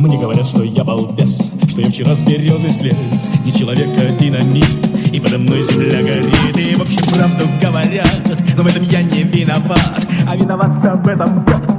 Мне говорят, что я балбес, что я вчера с березы слез. Не человека динамит, и подо мной земля горит. И в общем правду говорят, но в этом я не виноват, а виноват об этом Бог.